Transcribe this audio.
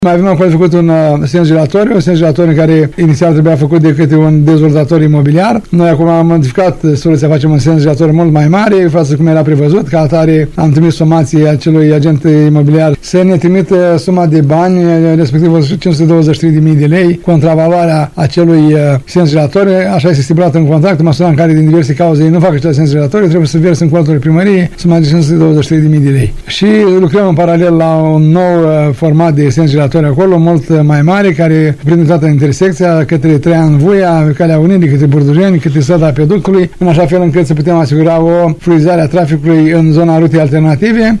Mai avem acolo făcut un sens giratoriu în care inițial trebuia făcut de câte un dezvoltator imobiliar. Noi acum am modificat soluția, facem un sens giratoriu mult mai mare față cum era prevăzut. Ca atare am trimis somație acelui agent imobiliar să ne trimită suma de bani, respectiv 523.000 de lei, contravaloarea acelui sens giratoriu. Așa este stipulat în contract, în măsura în care din diverse cauze ei nu fac acel sens giratoriu, trebuie să verse în contul primăriei suma de 523.000 de lei. Și lucrăm în paralel la un nou format de sens giratoriu acolo, mult mai mare, care prinde toată intersecția către Traian Vuia, Calea Unirii, către Burdujeni, către strada Peducului, în așa fel încât să putem asigura o fluidizare a traficului în zona rutei alternative.